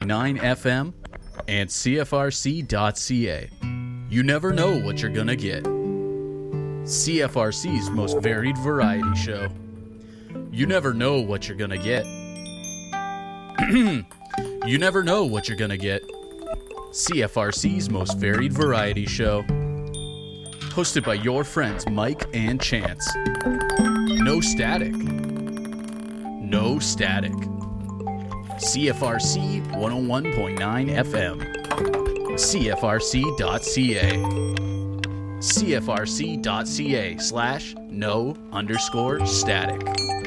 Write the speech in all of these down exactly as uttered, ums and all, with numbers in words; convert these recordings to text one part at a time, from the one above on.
nine F M and C F R C dot C A. You never know what you're gonna get. C F R C's most varied variety show. You never know what you're gonna get. You never know what you're gonna get. C F R C's most varied variety show. Hosted by your friends Mike and Chance. No static. No static. C F R C one oh one point nine F M. C F R C dot C A. C F R C dot C A slash no underscore static.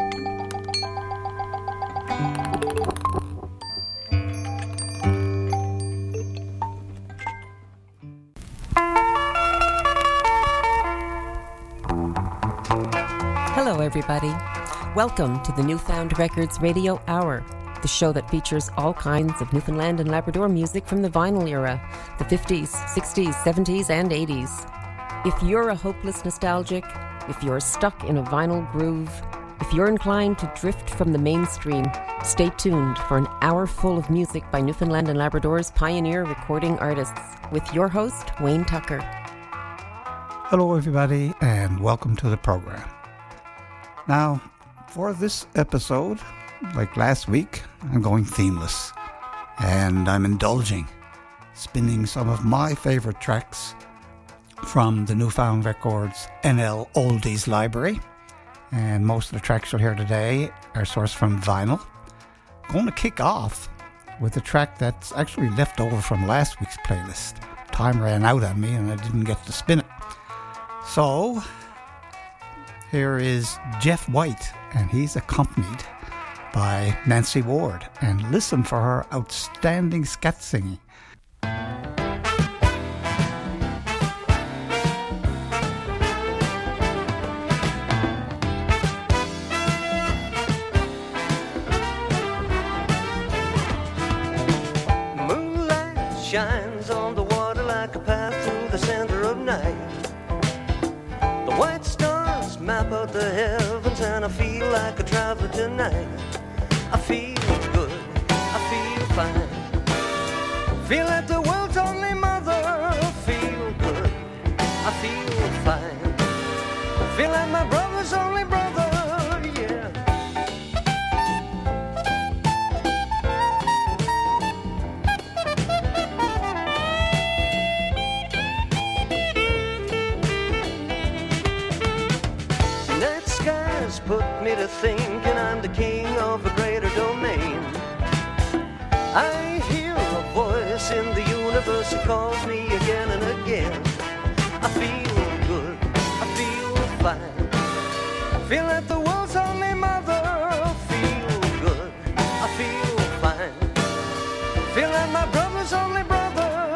Hello, everybody. Welcome to the Newfound Records Radio Hour, the show that features all kinds of Newfoundland and Labrador music from the vinyl era, the fifties, sixties, seventies, and eighties. If you're a hopeless nostalgic, if you're stuck in a vinyl groove, if you're inclined to drift from the mainstream, stay tuned for an hour full of music by Newfoundland and Labrador's pioneer recording artists, with your host, Wayne Tucker. Hello, everybody, and welcome to the program. Now, for this episode, like last week, I'm going themeless, and I'm indulging, spinning some of my favorite tracks from the Newfound Records N L Oldies Library, and most of the tracks you'll hear today are sourced from vinyl. I'm going to kick off with a track that's actually left over from last week's playlist. Time ran out on me and I didn't get to spin it. So, here is Jeff White, and he's accompanied by Nancy Ward, and listen for her outstanding scat singing. Shines on the water like a path through the center of night. The white stars map out the heavens, and I feel like a traveler tonight. I feel good, I feel fine. Feel like the world's only mother. Feel good, I feel fine. Feel like my brother's only brother. Put me to thinking I'm the king of a greater domain. I hear a voice in the universe that calls me again and again. I feel good, I feel fine. Feel like the world's only mother. Feel good, I feel fine. Feel like my brother's only brother.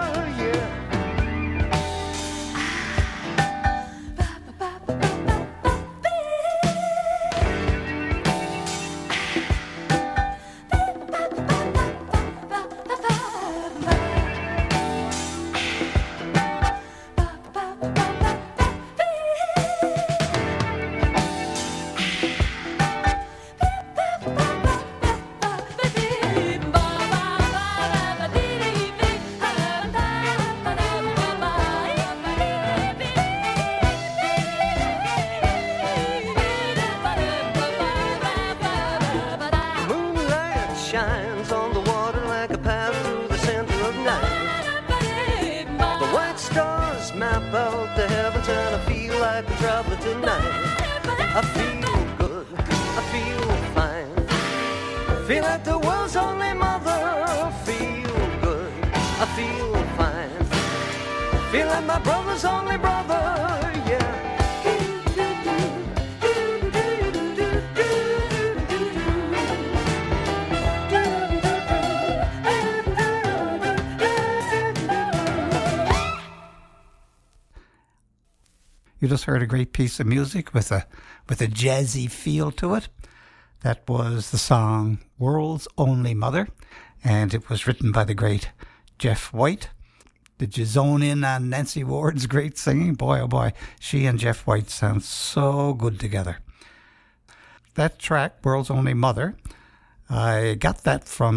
You just heard a great piece of music with a with a jazzy feel to it. That was the song World's Only Mother, and it was written by the great Jeff White. Did you zone in on Nancy Ward's great singing? Boy, oh boy, she and Jeff White sound so good together. That track, World's Only Mother, I got that from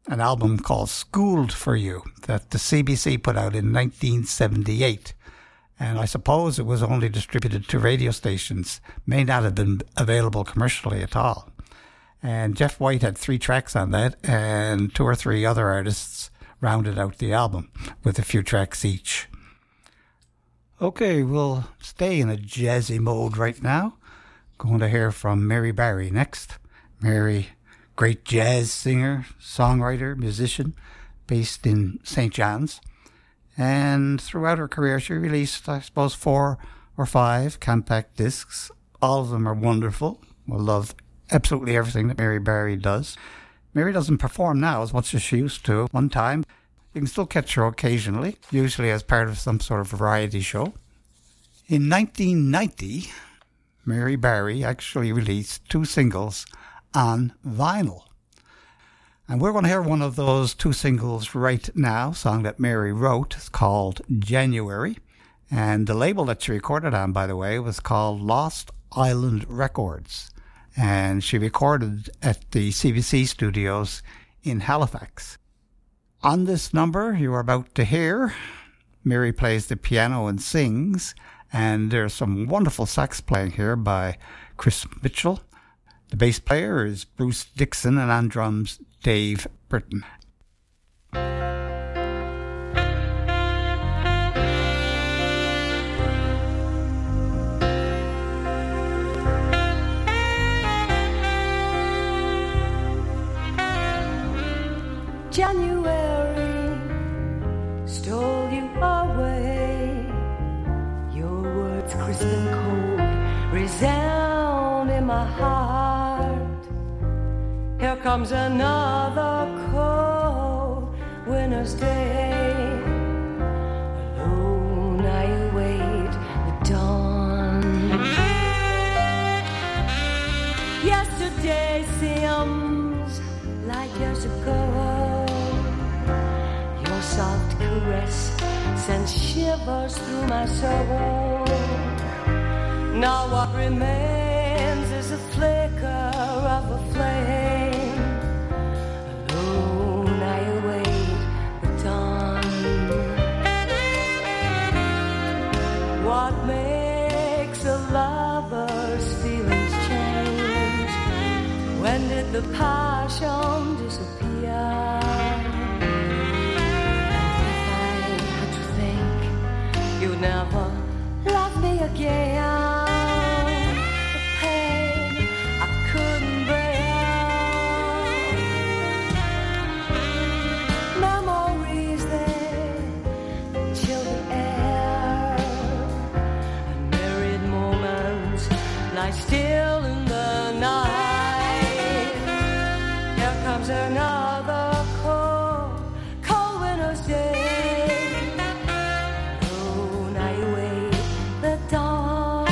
an album called Schooled for You that the C B C put out in nineteen seventy-eight. And I suppose it was only distributed to radio stations, may not have been available commercially at all. And Jeff White had three tracks on that, and two or three other artists rounded out the album with a few tracks each. Okay, we'll stay in a jazzy mode right now. Going to hear from Mary Barry next. Mary, great jazz singer, songwriter, musician, based in Saint John's. And throughout her career, she released, I suppose, four or five compact discs. All of them are wonderful. I love absolutely everything that Mary Barry does. Mary doesn't perform now as much as she used to one time. You can still catch her occasionally, usually as part of some sort of variety show. In nineteen ninety, Mary Barry actually released two singles on vinyl. And we're going to hear one of those two singles right now, a song that Mary wrote. It's called January. And the label that she recorded on, by the way, was called Lost Island Records. And she recorded at the C B C studios in Halifax. On this number you are about to hear, Mary plays the piano and sings. And there's some wonderful sax playing here by Chris Mitchell. The bass player is Bruce Dixon, and on drums, Dave Britton. January stole you away. Your words crisp and cold resound in my heart. Here comes another cold winter's day. Alone I await the dawn. Yesterday seems like years ago. Your soft caress sends shivers through my soul. Now what remains is a flicker of a flame. Alone I await the dawn. What makes a lover's feelings change? When did the passion disappear? And if I had to think you'd never love me again, still in the night. Here comes another cold, cold winter's day. Alone I await the dawn.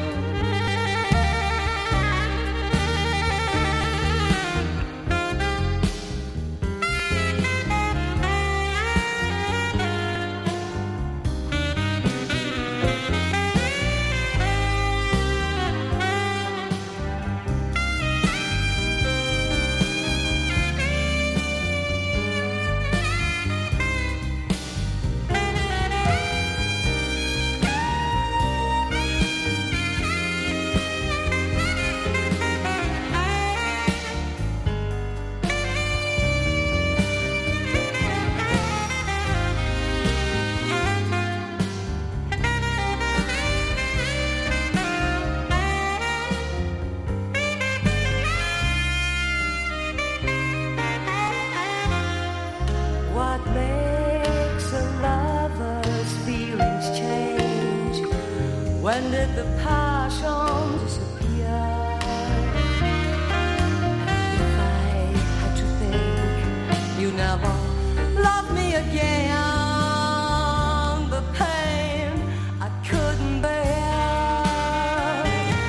When did the passion disappear? If I had to think you never loved me again, the pain I couldn't bear.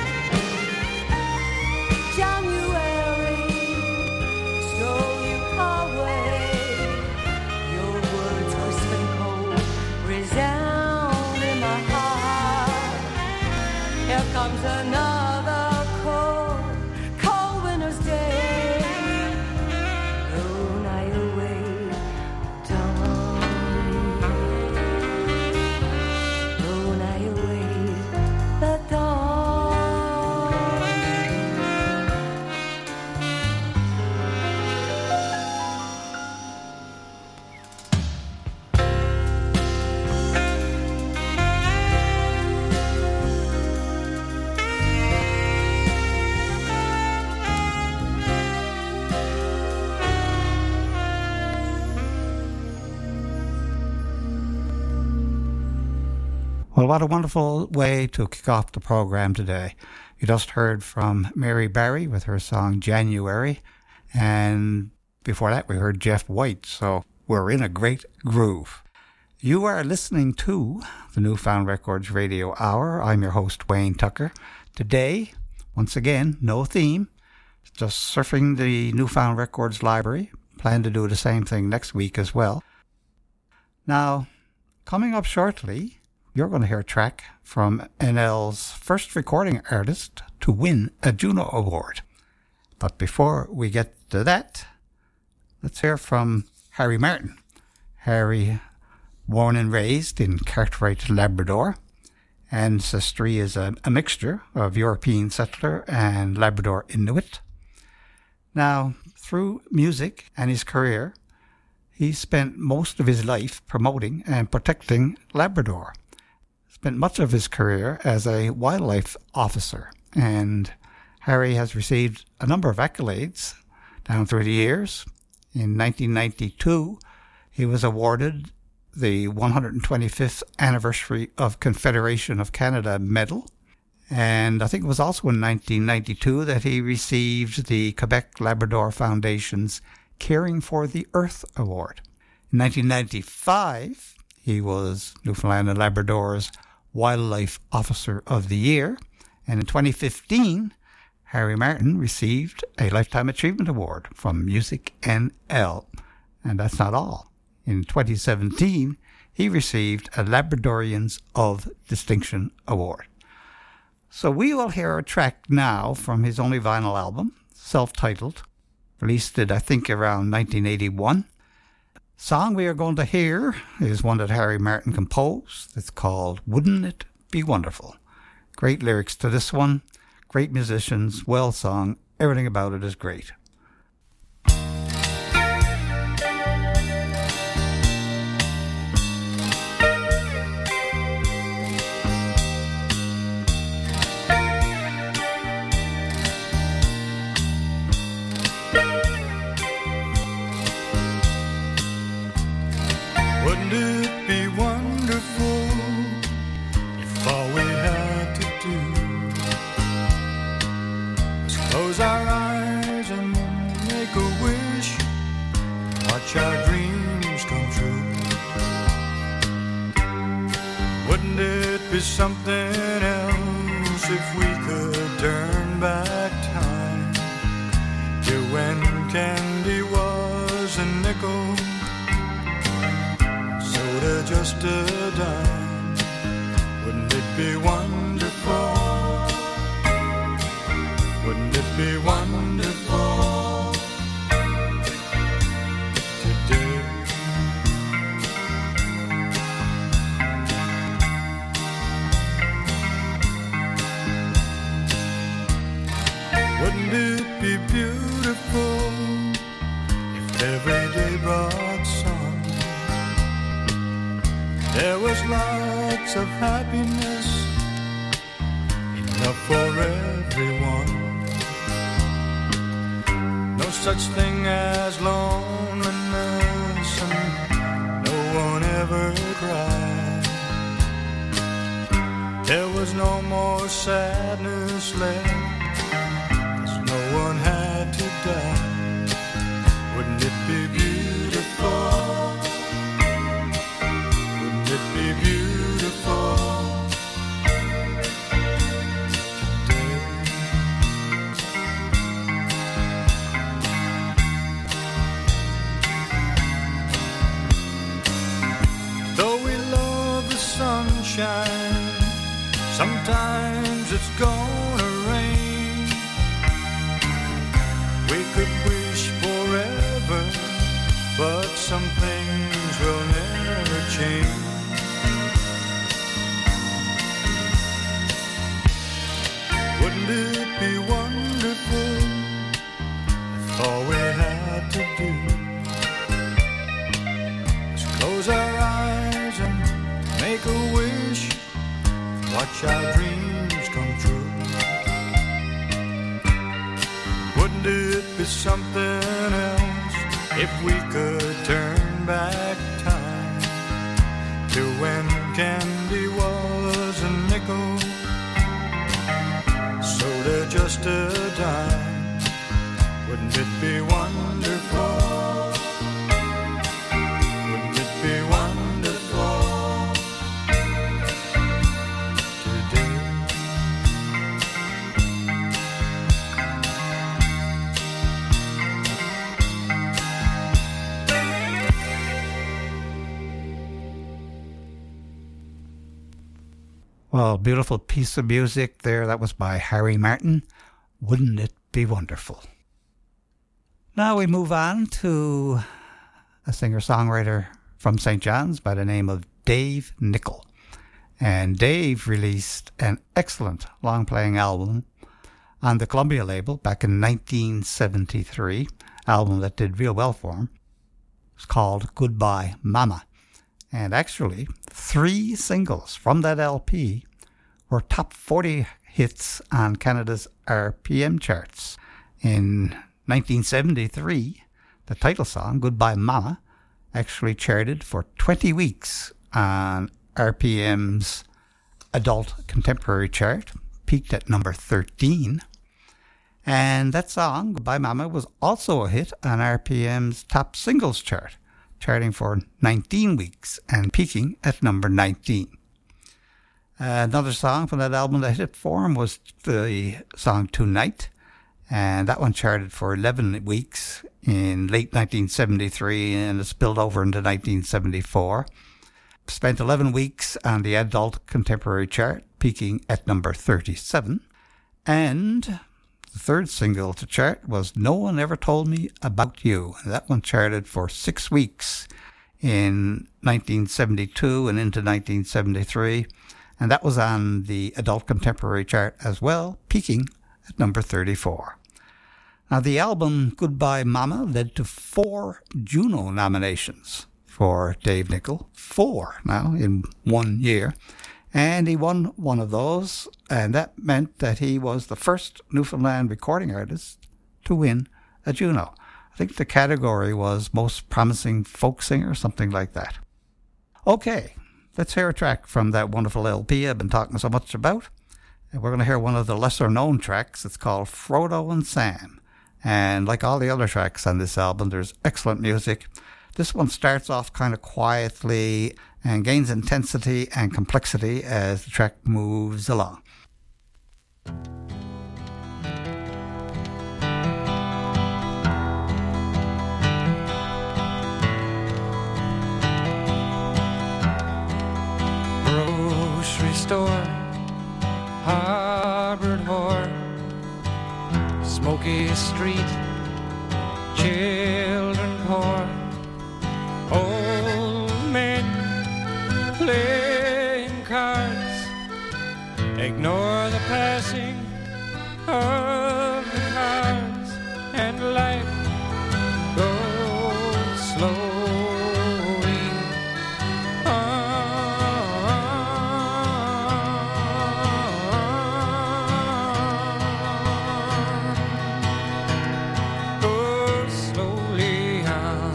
January stole you away. Your words crisp and cold resound in my heart. Here comes another cold, cold winter's day. Alone I await Well, what a wonderful way to kick off the program today. You just heard from Mary Barry with her song January, and before that we heard Jeff White, so we're in a great groove. You are listening to the Newfound Records Radio Hour. I'm your host, Wayne Tucker. Today, once again, no theme, just surfing the Newfound Records library. Plan to do the same thing next week as well. Now, coming up shortly, you're going to hear a track from N L's first recording artist to win a Juno Award. But before we get to that, let's hear from Harry Martin. Harry, born and raised in Cartwright, Labrador. Ancestry is a, a mixture of European settler and Labrador Inuit. Now, through music and his career, he spent most of his life promoting and protecting Labrador. Spent much of his career as a wildlife officer, and Harry has received a number of accolades down through the years. In nineteen ninety-two, he was awarded the one hundred twenty-fifth anniversary of Confederation of Canada Medal, and I think it was also in nineteen ninety-two that he received the Quebec Labrador Foundation's Caring for the Earth Award. In nineteen ninety-five, he was Newfoundland and Labrador's Wildlife Officer of the Year, and in twenty fifteen, Harry Martin received a Lifetime Achievement Award from Music N L. And that's not all. In twenty seventeen, he received a Labradorians of Distinction Award. So we will hear a track now from his only vinyl album, self-titled, released it, I think, around nineteen eighty-one. Song we are going to hear is one that Harry Martin composed. It's called Wouldn't It Be Wonderful? Great lyrics to this one, great musicians, well sung, everything about it is great. Wouldn't it be wonderful if all we had to do was close our eyes and make a wish, watch our dreams come true? Wouldn't it be something else if we could turn back time to when candy was a nickel, soda just a dime? Wouldn't it be wonderful? Wouldn't it be wonderful today? Wouldn't it be beautiful if every day brought sun? There was lots of happiness, enough for everyone. No such thing as loneliness, and no one ever cried. There was no more sadness left, 'cause no one had to die. Wouldn't it be beautiful? Wouldn't it be beautiful today? Though we love the sunshine, sometimes it's gonna rain. We could wish forever, but some things will never change. Wouldn't it be wonderful if all we had to do was close our eyes and make a wish, watch our dreams come true? Wouldn't it be something else if we could turn back time to when candy was it be wonderful? Wouldn't it be wonderful today? Well, beautiful piece of music there. That was by Harry Martin. Wouldn't it be wonderful? Now we move on to a singer-songwriter from Saint John's by the name of Dave Nichol. And Dave released an excellent long-playing album on the Columbia label back in nineteen seventy-three, album that did real well for him. It's called Goodbye Mama. And actually, three singles from that L P were top forty hits on Canada's R P M charts. In nineteen seventy-three, the title song, Goodbye Mama, actually charted for twenty weeks on R P M's Adult Contemporary chart, peaked at number thirteen. And that song, Goodbye Mama, was also a hit on R P M's Top Singles chart, charting for nineteen weeks and peaking at number nineteen. Uh, another song from that album that hit it for him was the song Tonight, and that one charted for eleven weeks in late nineteen seventy-three, and it spilled over into nineteen seventy-four. Spent eleven weeks on the Adult Contemporary chart, peaking at number thirty-seven. And the third single to chart was No One Ever Told Me About You. That one charted for six weeks in nineteen seventy-two and into nineteen seventy-three. And that was on the Adult Contemporary chart as well, peaking at number thirty-four. Now, the album Goodbye Mama led to four Juno nominations for Dave Nichol. Four now in one year. And he won one of those, and that meant that he was the first Newfoundland recording artist to win a Juno. I think the category was Most Promising Folk Singer, something like that. Okay, let's hear a track from that wonderful L P I've been talking so much about. And we're going to hear one of the lesser-known tracks. It's called Frodo and Sam. And like all the other tracks on this album, there's excellent music. This one starts off kind of quietly and gains intensity and complexity as the track moves along. Grocery store, harbored whore, smoky street, children poor, old men playing cards, ignore the passing of the cars, and life goes slowly on, goes slowly on.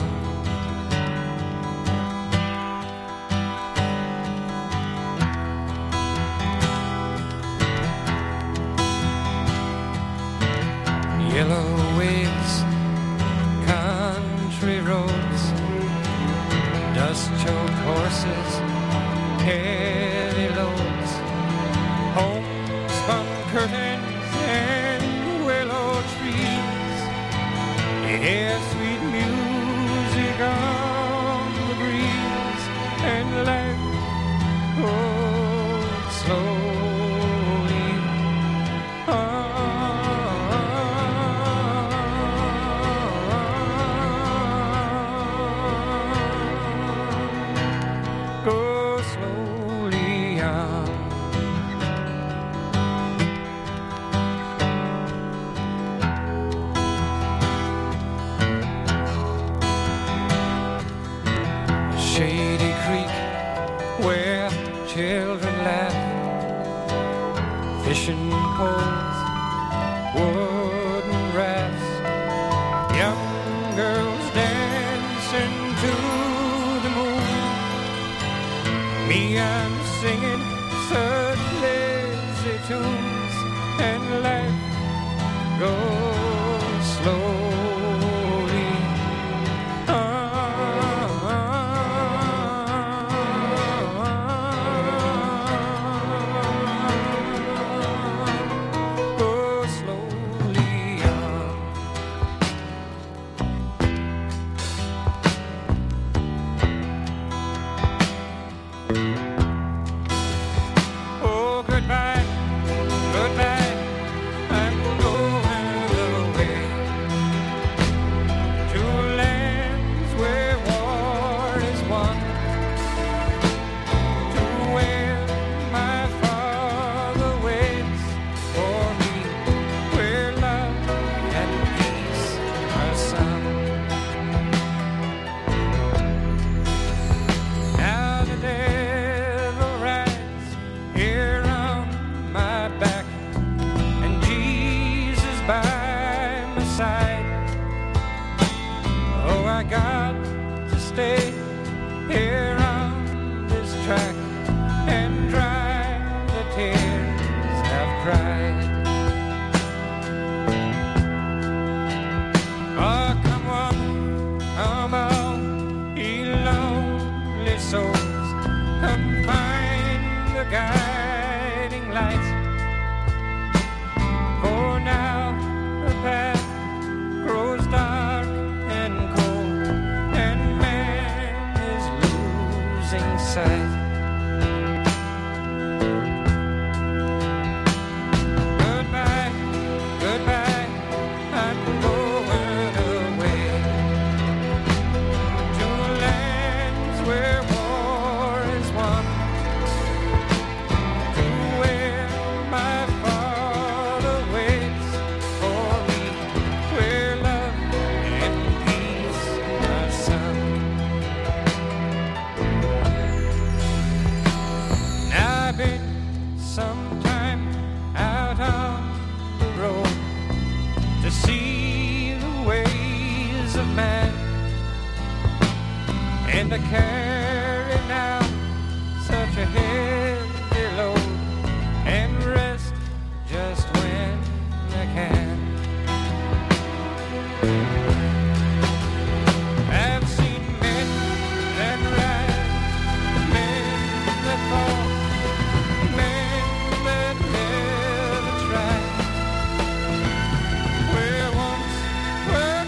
Yellow waves, country roads, dust-choked horses, heavy loads, homespun curtains and willow trees. You hear sweet music on the breeze, and life goes slowly on. Go slowly on. Shady creek where children laugh, fishing poles, wooden rafts, young girls dancing to the moon. Me, I'm singing such lazy tunes, and life goes slowly one to where my Father waits for me, where love and peace are sung. Now the devil rides here on my back, and Jesus by my side. Oh, I got to stay here on this track and dry the tears I've cried. Oh, come on, come on, ye lonely souls, come find the guiding light. For now the path grows dark and cold, and man is losing sight. Goodbye, goodbye, I'm going away to lands where war is won, to where my Father waits for me, where love and peace are sung. Now I've been some time out on the road to see the ways of man, and I carry now such a heavy load, and rest just when I can. I've seen men that rise, men that fall, men that never try, where once were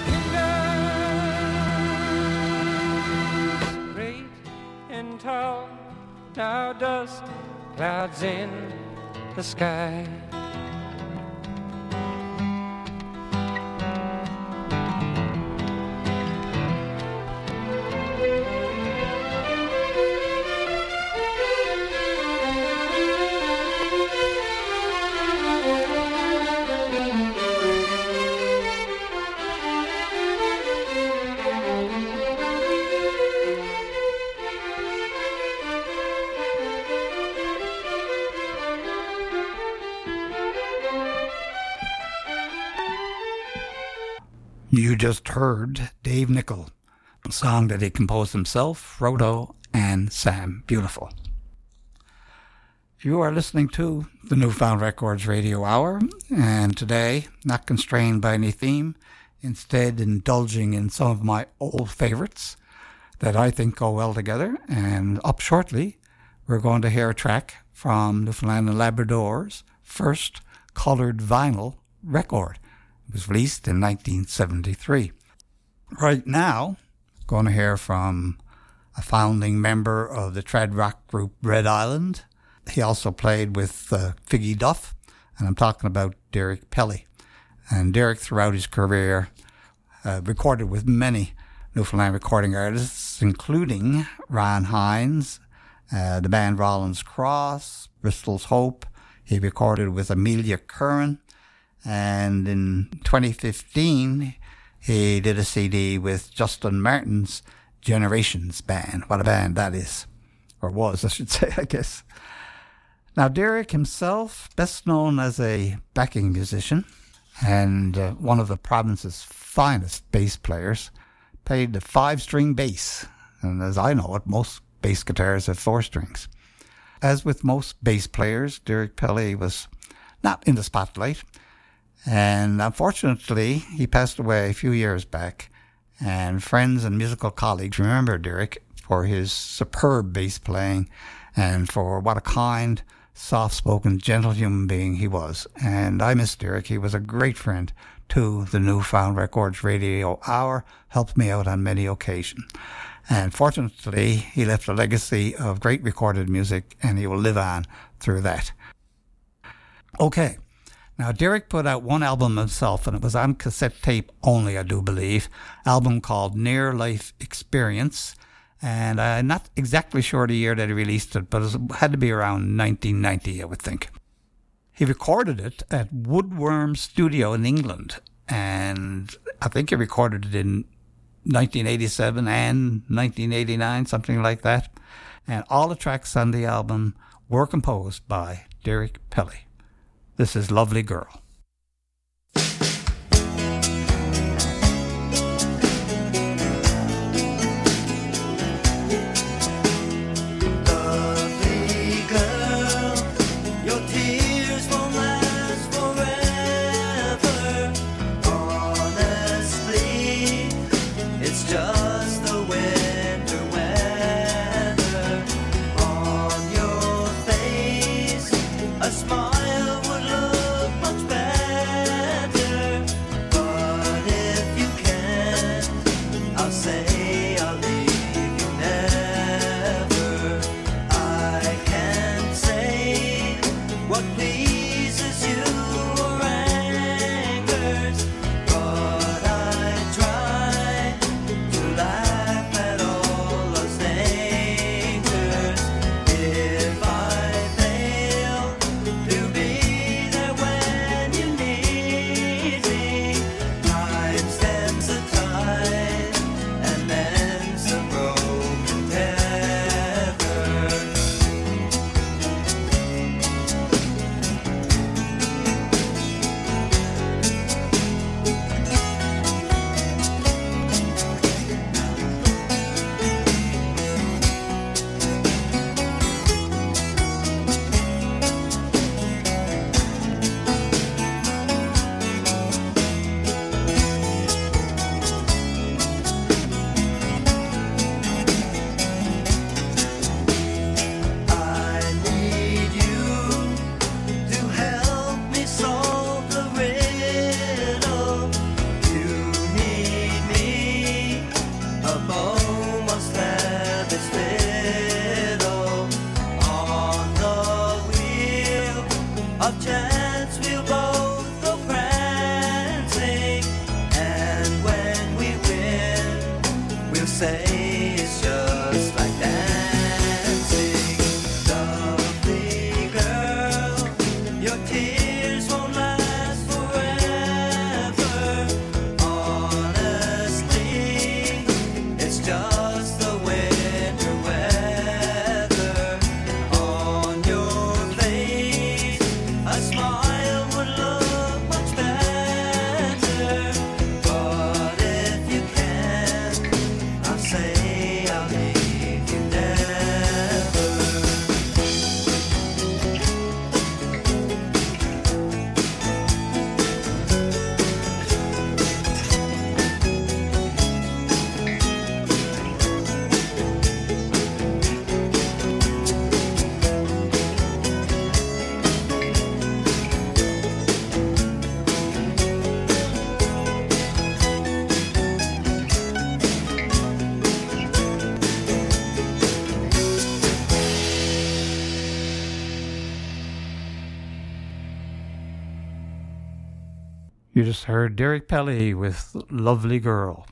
kingdoms great and tall, now dust clouds in the sky. You just heard Dave Nickel, a song that he composed himself, Frodo, and Sam. Beautiful. You are listening to the Newfound Records Radio Hour, and today, not constrained by any theme, instead indulging in some of my old favorites that I think go well together. And up shortly, we're going to hear a track from Newfoundland and Labrador's first colored vinyl record. It was released in nineteen seventy-three. Right now, going to hear from a founding member of the trad rock group Red Island. He also played with uh, Figgy Duff, and I'm talking about Derek Pelly. And Derek, throughout his career, uh, recorded with many Newfoundland recording artists, including Ron Hines, uh, the band Rollins Cross, Bristol's Hope. He recorded with Amelia Curran. And in twenty fifteen, he did a C D with Justin Martin's Generations band. What a band that is. Or was, I should say, I guess. Now, Derek himself, best known as a backing musician and uh, one of the province's finest bass players, played the five-string bass. And as I know it, most bass guitars have four strings. As with most bass players, Derek Pelly was not in the spotlight. And unfortunately, he passed away a few years back, and friends and musical colleagues remember Derek for his superb bass playing and for what a kind, soft-spoken, gentle human being he was. And I miss Derek. He was a great friend to the Newfound Records Radio Hour, helped me out on many occasions. And fortunately, he left a legacy of great recorded music, and he will live on through that. Okay. Now, Derek put out one album himself, and it was on cassette tape only, I do believe, album called Near Life Experience, And I'm not exactly sure the year that he released it, but it had to be around nineteen ninety, I would think. He recorded it at Woodworm Studio in England, and I think he recorded it in nineteen eighty-seven and nineteen eighty-nine, something like that. And all the tracks on the album were composed by Derek Pelly. This is Lovely Girl. You just heard Derek Pelly with Lovely Girl.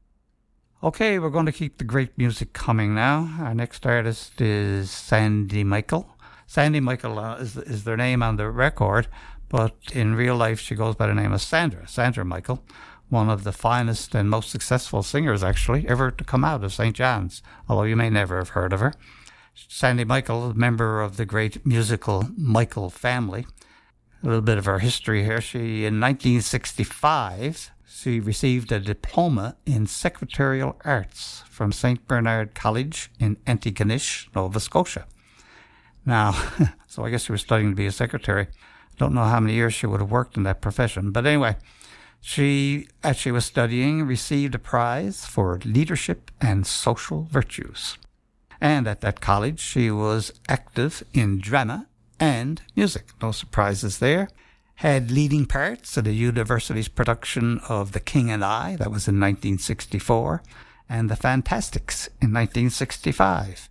Okay, we're going to keep the great music coming now. Our next artist is Sandy Michael. Sandy Michael uh, is, is their name on the record, but in real life she goes by the name of Sandra, Sandra Michael, one of the finest and most successful singers, actually, ever to come out of Saint John's, although you may never have heard of her. Sandy Michael, a member of the great musical Michael family. A little bit of her history here. She, in nineteen sixty-five, she received a diploma in secretarial arts from Saint Bernard College in Antigonish, Nova Scotia. Now, so I guess she was studying to be a secretary. Don't know how many years she would have worked in that profession. But anyway, she, as she was studying, received a prize for leadership and social virtues. And at that college, she was active in drama and music. No surprises there. Had leading parts in the university's production of The King and I, that was in nineteen sixty-four, and The Fantastics in nineteen sixty-five.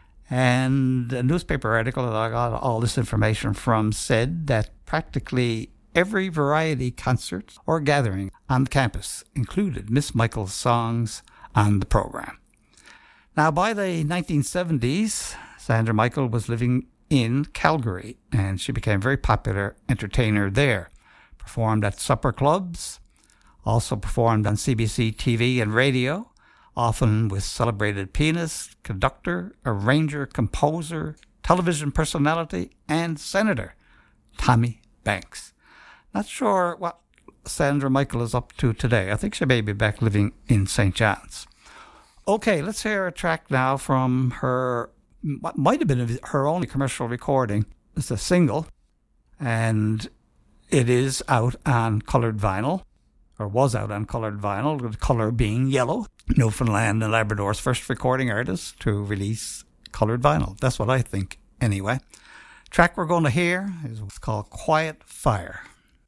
And a newspaper article that I got all this information from said that practically every variety concert or gathering on campus included Miss Michael's songs on the program. Now, by the nineteen seventies, Sandra Michael was living in Calgary, and she became a very popular entertainer there. Performed at supper clubs, also performed on C B C T V and radio, often with celebrated pianist, conductor, arranger, composer, television personality, and senator Tommy Banks. Not sure what Sandra Michael is up to today. I think she may be back living in Saint John's. Okay, let's hear a track now from her, what might have been her only commercial recording. It's a single, and it is out on colored vinyl, or was out on colored vinyl, the color being yellow. Newfoundland and Labrador's first recording artist to release colored vinyl. That's what I think, anyway. Track we're going to hear is what's called Quiet Fire.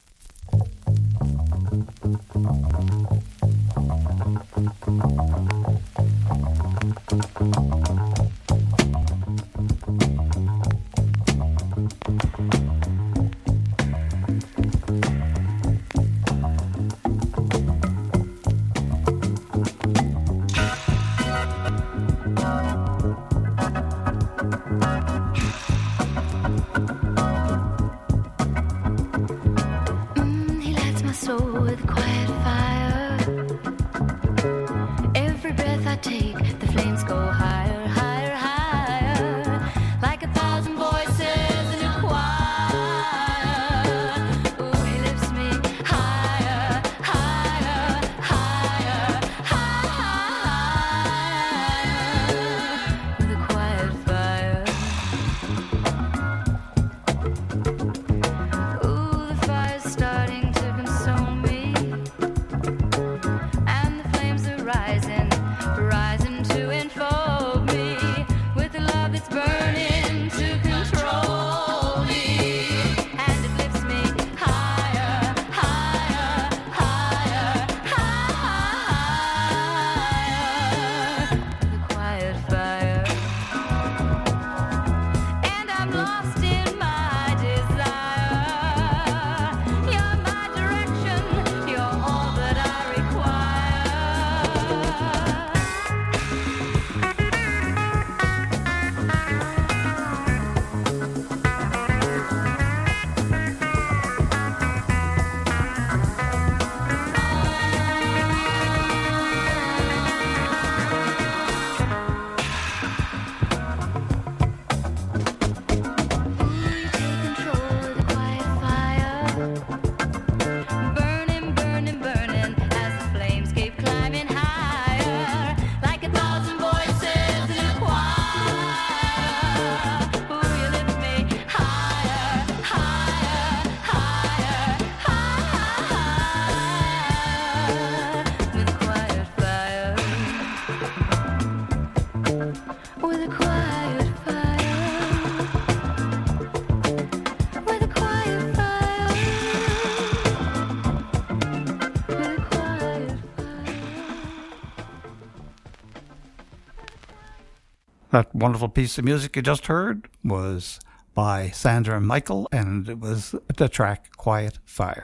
That wonderful piece of music you just heard was by Sandra Michael, and it was the track Quiet Fire.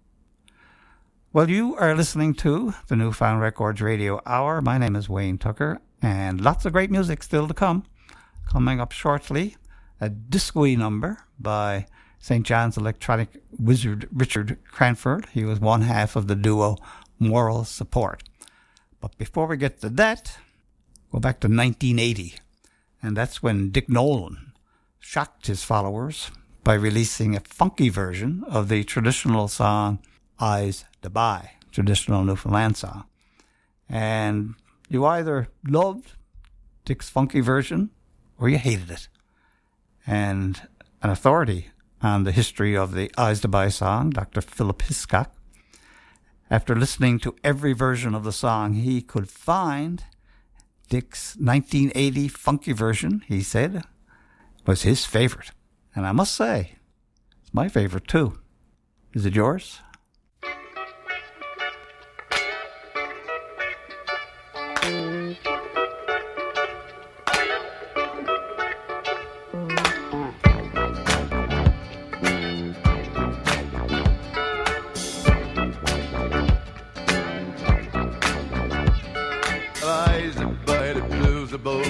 Well, you are listening to the Newfound Records Radio Hour. My name is Wayne Tucker, and lots of great music still to come. Coming up shortly, a disco-y number by Saint John's electronic wizard Richard Cranford. He was one half of the duo Moral Support. But before we get to that, go back to nineteen eighty. And that's when Dick Nolan shocked his followers by releasing a funky version of the traditional song Eyes to Buy, traditional Newfoundland song. And you either loved Dick's funky version or you hated it. And an authority on the history of the Eyes to Buy song, Doctor Philip Hiscock, after listening to every version of the song he could find, Dick's nineteen eighty funky version, he said, was his favorite. And I must say, it's my favorite too. Is it yours?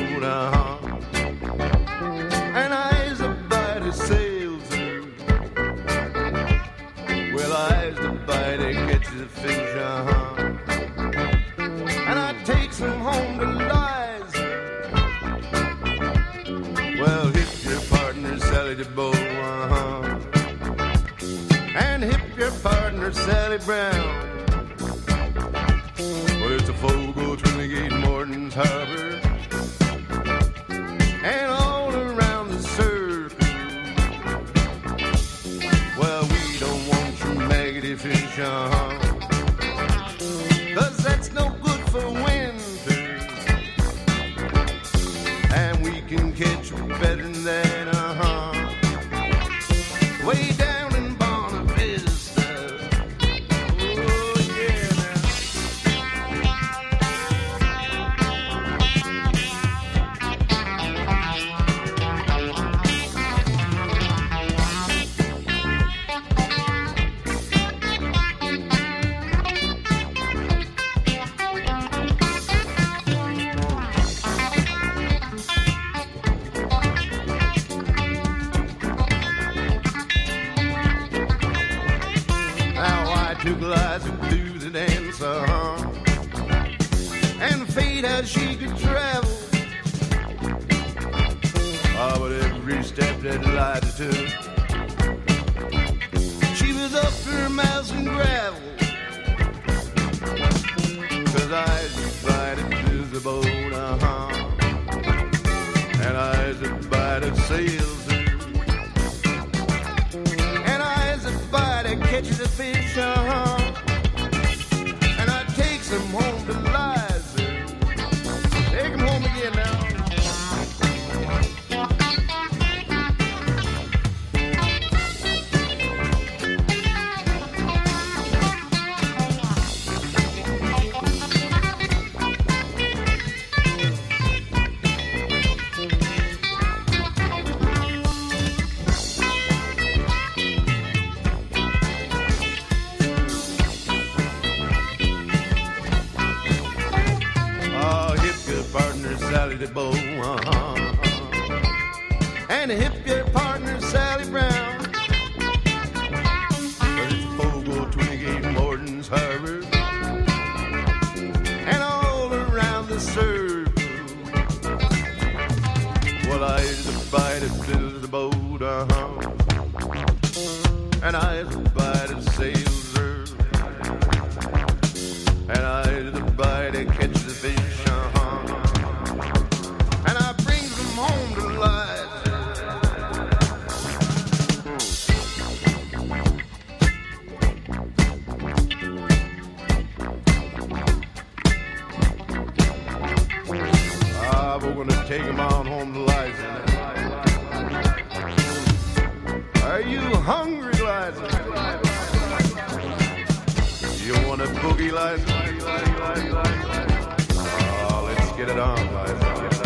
boat, uh-huh. And I's a bite sails her. Well, I's the bite that catches the fish, uh-huh. And I takes them home to Liza. Well, hip your partner Sally the bow, uh-huh. And hip your partner Sally Brown. Well, it's a Fogo Trinigate Morton's Harbor, and all around the circle. Well, we don't want your maggoty fish, uh-huh. 'Cause that's no good for winter, and we can catch better than that, uh-huh. Way down in Bonne Vista. Oh, yeah, now. Took Liza to the dance, uh-huh. And fate how she could travel. Ah, but every step that Liza took, she was up to her mouth in gravel. 'Cause I's invited to the boat, uh-huh. And I's invited sails her. And I's invited catches the fish, uh-huh. And I takes them home to Liza. Take them home again now. The bow, uh-huh. And hip your partner Sally Brown. But it's Fogo Trinigate Morton's Harbor, and all around the circle. Well, I's a bite that fills the boat, uh-huh. And I's a bite that sails her. And I's a bite that catches the fish, uh-huh. Home to Liza. Ah, we're gonna take him on home to Liza. Are you hungry, Liza? You want a boogie, Liza? Oh, let's get it on, Liza.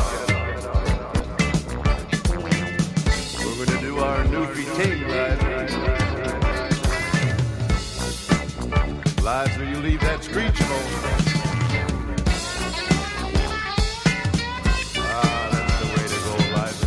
Our Newfie ting, Liza. Liza, you leave that screech alone. Ah, that's the way to go, Liza.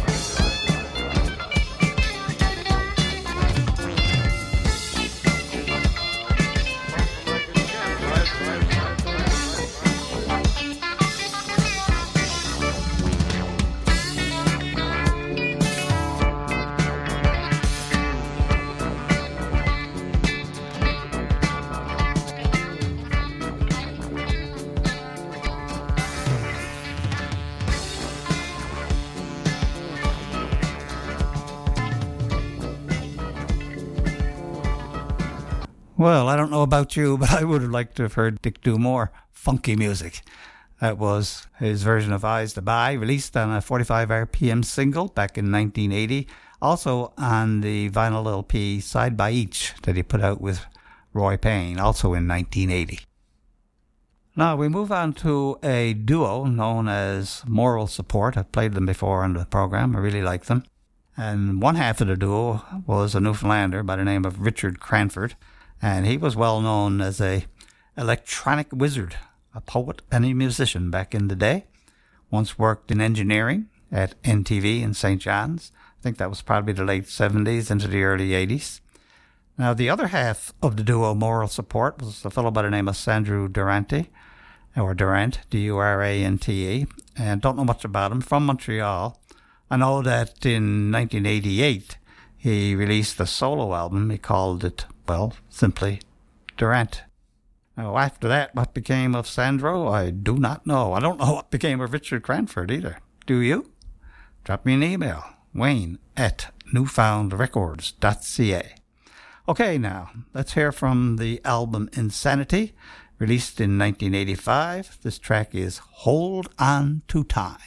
Well, I don't know about you, but I would have liked to have heard Dick do more funky music. That was his version of Eyes to Buy, released on a forty-five R P M single back in nineteen eighty. Also on the vinyl L P Side by Each that he put out with Roy Payne, also in nineteen eighty. Now we move on to a duo known as Moral Support. I've played them before on the program. I really like them. And one half of the duo was a Newfoundlander by the name of Richard Cranford. And he was well known as a electronic wizard, a poet and a musician back in the day. once worked in engineering at N T V in Saint John's. I think that was probably the late seventies into the early eighties. Now, the other half of the duo moral support was a fellow by the name of Sandro Durante, or Durant, D U R A N T E, and don't know much about him, from Montreal. I know that in nineteen eighty-eight, he released a solo album. He called it, well, simply Durant. Now, after that, what became of Sandro, I do not know. I don't know what became of Richard Cranford either. Do you? Drop me an email, Wayne at newfound records dot c a. Okay, now, let's hear from the album Insanity, released in nineteen eighty-five. This track is Hold On to Time.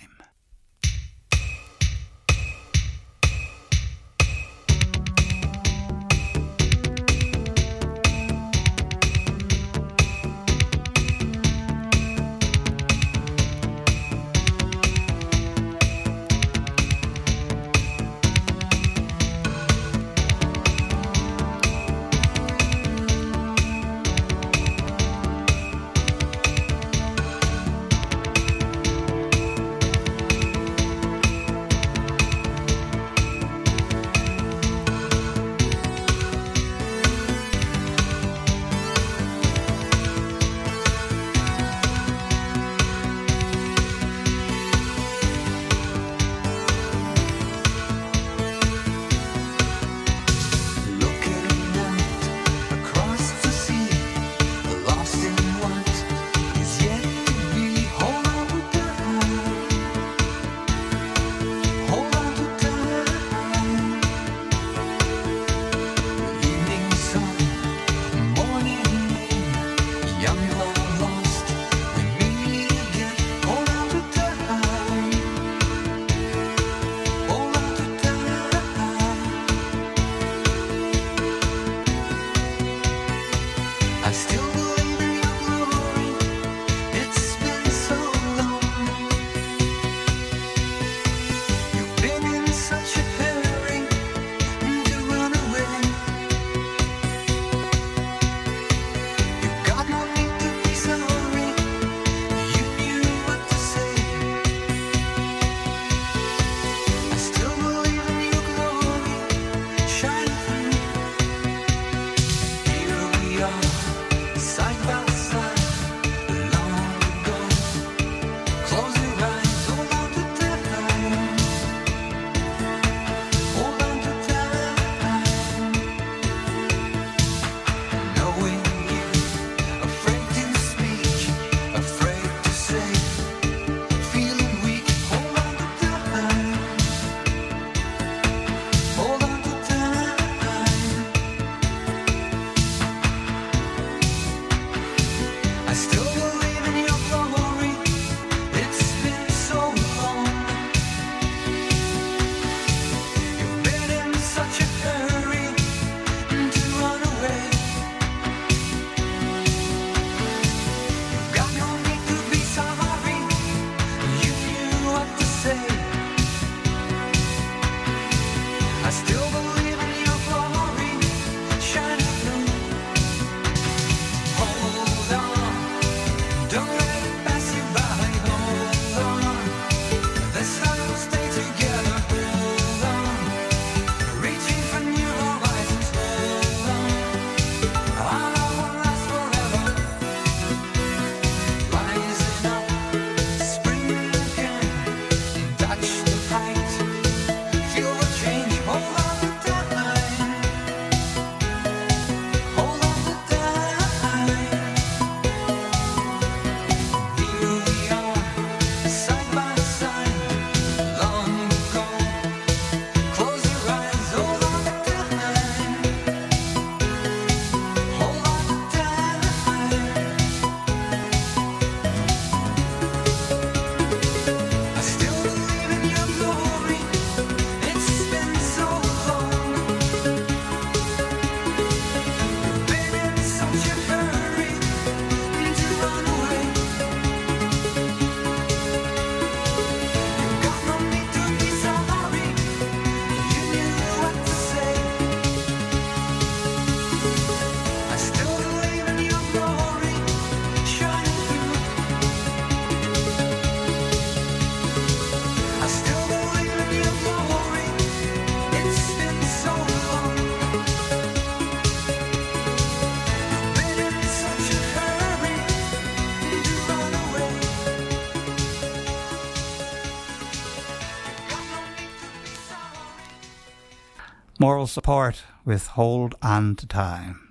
Moral Support with Hold On to Time.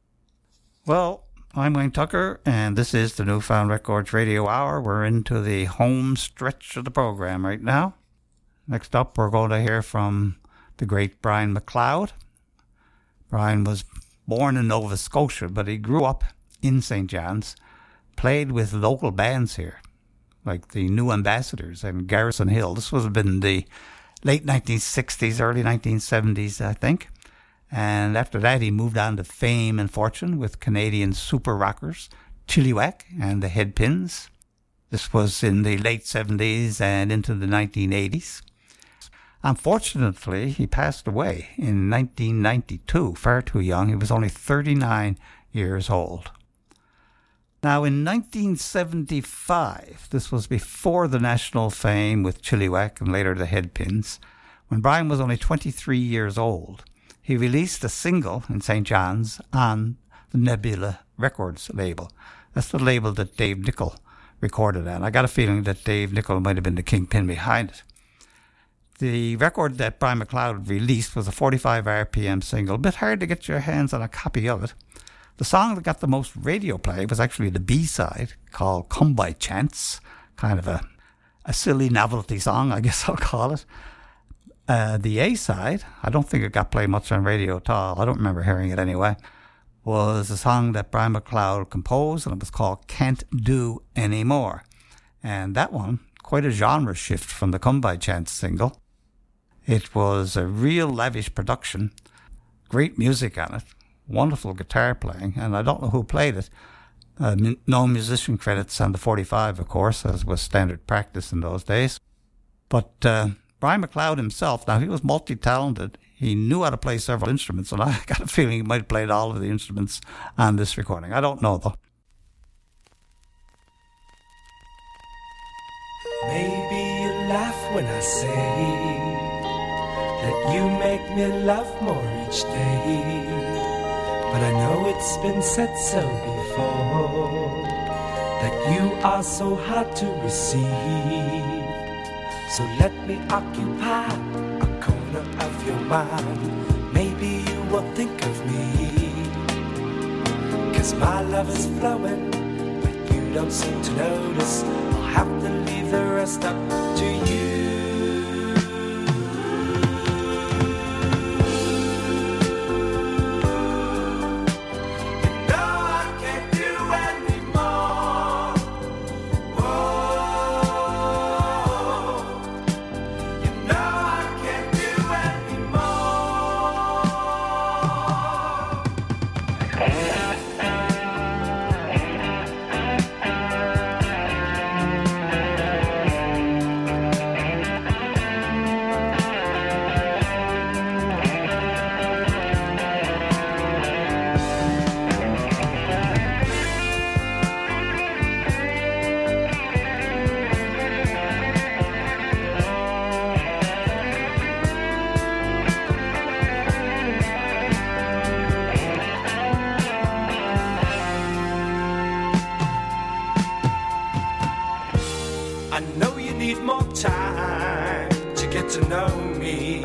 Well, I'm Wayne Tucker, and this is the Newfound Records Radio Hour. We're into the home stretch of the program right now. Next up, we're going to hear from the great Brian McLeod. Brian was born in Nova Scotia, but he grew up in Saint John's, played with local bands here, like the New Ambassadors and Garrison Hill. This was been the late nineteen sixties, early nineteen seventies, I think. And after that, he moved on to fame and fortune with Canadian super rockers, Chilliwack and the Headpins. This was in the late seventies and into the nineteen eighties. Unfortunately, he passed away in nineteen ninety-two, far too young. He was only thirty-nine years old. Now, in nineteen seventy-five, this was before the national fame with Chilliwack and later the Headpins, when Brian was only twenty-three years old, he released a single in Saint John's on the Nebula Records label. That's the label that Dave Nicol recorded on. I got a feeling that Dave Nicol might have been the kingpin behind it. The record that Brian McLeod released was a forty-five R P M single. A bit hard to get your hands on a copy of it. The song that got the most radio play was actually the B-side, called Come By Chance. Kind of a, a silly novelty song, I guess I'll call it. Uh, the A-side, I don't think it got played much on radio at all. I don't remember hearing it anyway. Was a song that Brian McLeod composed, and it was called Can't Do Anymore. And that one, quite a genre shift from the Come By Chance single. It was a real lavish production, great music on it, wonderful guitar playing, and I don't know who played it. Uh, no musician credits on the forty-five, of course, as was standard practice in those days. But uh, Brian McLeod himself, now he was multi-talented. He knew how to play several instruments, and I got a feeling he might have played all of the instruments on this recording. I don't know, though. Maybe you laugh when I say that you make me love more each day. But I know it's been said so before, that you are so hard to receive. So let me occupy a corner of your mind. Maybe you will think of me, 'cause my love is flowing, but you don't seem to notice. I'll have to leave the rest up to you. I know you need more time to get to know me.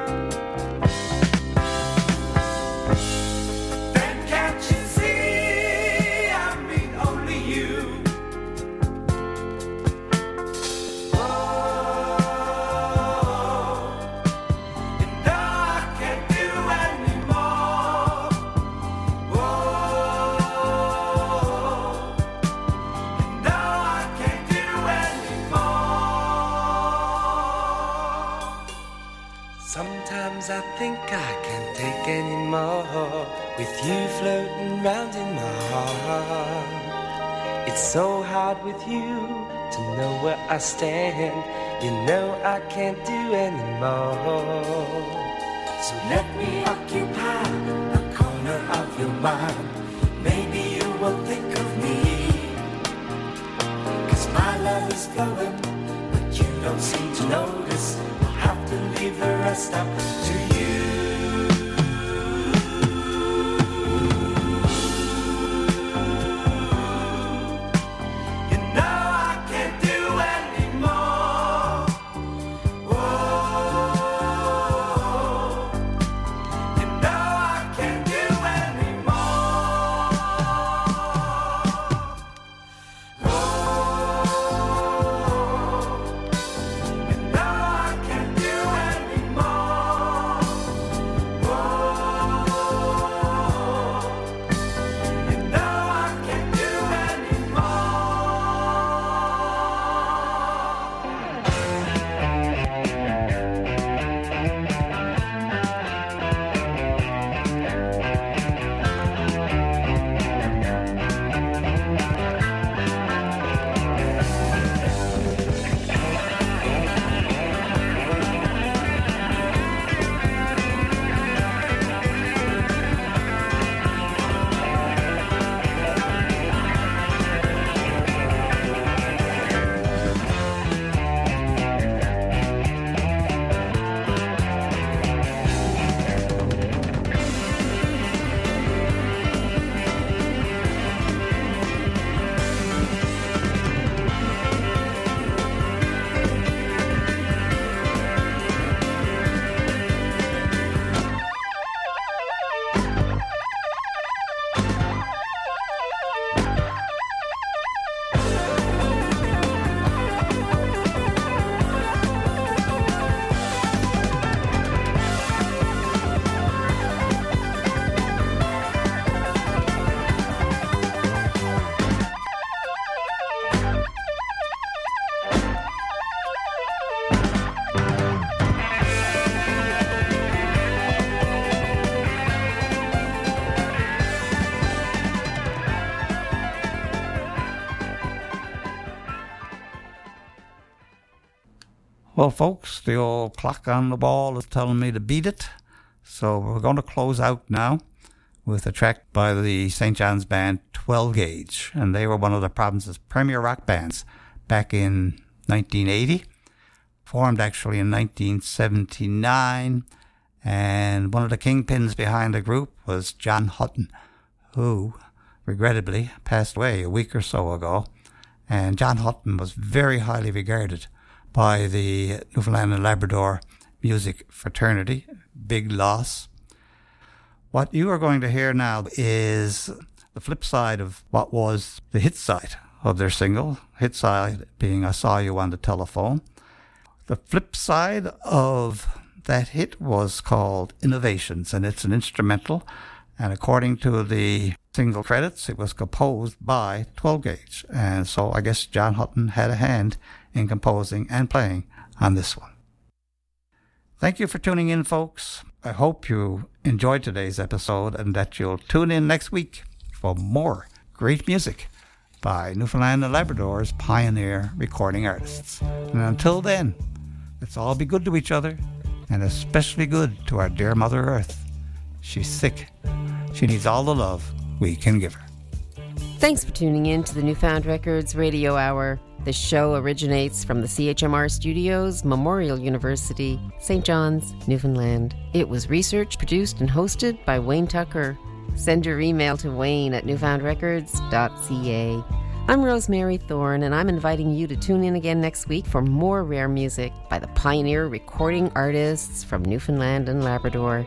Then can't you see I mean only you? Oh, and now I can't do anymore. Oh, and now I can't do Sometimes I think I can't take any more, with you floating round in my heart. It's so hard with you to know where I stand. You know I can't do anymore. So let me occupy a corner of your mind. Maybe you will think of me, 'cause my love is flowing, but you don't seem to notice. Have to leave the rest up to you. You know I can't do anymore. Oh, Well, folks, the old clock on the wall is telling me to beat it. So we're going to close out now with a track by the Saint John's band twelve gauge. And they were one of the province's premier rock bands back in nineteen eighty. Formed actually in nineteen seventy-nine. And one of the kingpins behind the group was John Hutton, who regrettably passed away a week or so ago. And John Hutton was very highly regarded by the Newfoundland and Labrador music fraternity. Big loss. What you are going to hear now is the flip side of what was the hit side of their single. Hit side being I Saw You on the Telephone. The flip side of that hit was called Innovations, and it's an instrumental. And according to the single credits, it was composed by twelve gauge. And so I guess John Hutton had a hand in composing and playing on this one. Thank you for tuning in, folks. I hope you enjoyed today's episode and that you'll tune in next week for more great music by Newfoundland and Labrador's pioneer recording artists. And until then, let's all be good to each other, and especially good to our dear Mother Earth. She's sick. She needs all the love we can give her. Thanks for tuning in to the Newfound Records Radio Hour. The show originates from the C H M R Studios, Memorial University, Saint John's, Newfoundland. It was researched, produced, and hosted by Wayne Tucker. Send your email to wayne at newfound records dot c a. I'm Rosemary Thorne, and I'm inviting you to tune in again next week for more rare music by the pioneer recording artists from Newfoundland and Labrador.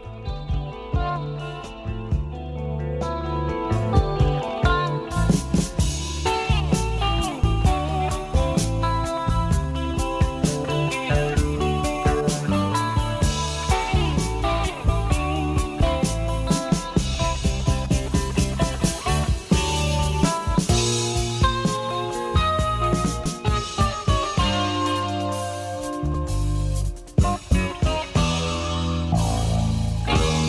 Thank you.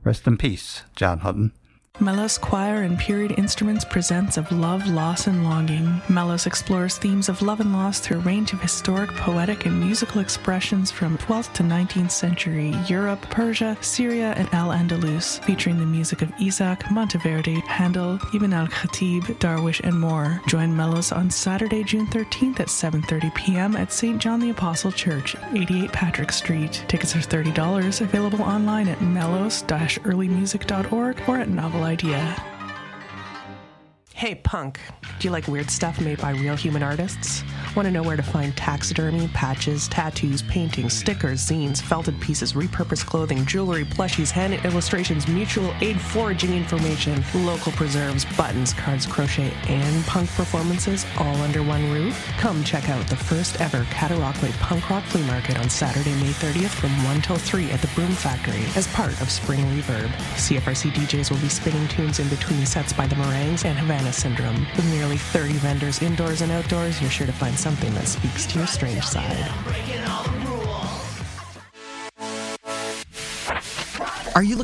Rest in peace, John Hutton. Melos Choir and Period Instruments presents Of Love, Loss, and Longing. Melos explores themes of love and loss through a range of historic, poetic, and musical expressions from twelfth to nineteenth century Europe, Persia, Syria, and Al-Andalus, featuring the music of Isaac, Monteverdi, Handel, Ibn al-Khatib, Darwish, and more. Join Melos on Saturday, June thirteenth at seven thirty p.m. at Saint John the Apostle Church, eighty-eight Patrick Street. Tickets are thirty dollars, available online at melos dash early music dot org or at Novel Idea. Hey, punk. Do you like weird stuff made by real human artists? Want to know where to find taxidermy, patches, tattoos, paintings, stickers, zines, felted pieces, repurposed clothing, jewelry, plushies, hand illustrations, mutual aid foraging information, local preserves, buttons, cards, crochet, and punk performances all under one roof? Come check out the first ever Cataraqui Punk Rock Flea Market on Saturday, May thirtieth from one till three at the Broom Factory as part of Spring Reverb. C F R C D Js will be spinning tunes in between sets by the Meringues and Havana Syndrome. With nearly thirty vendors indoors and outdoors, you're sure to find something that speaks to your strange side. Are you looking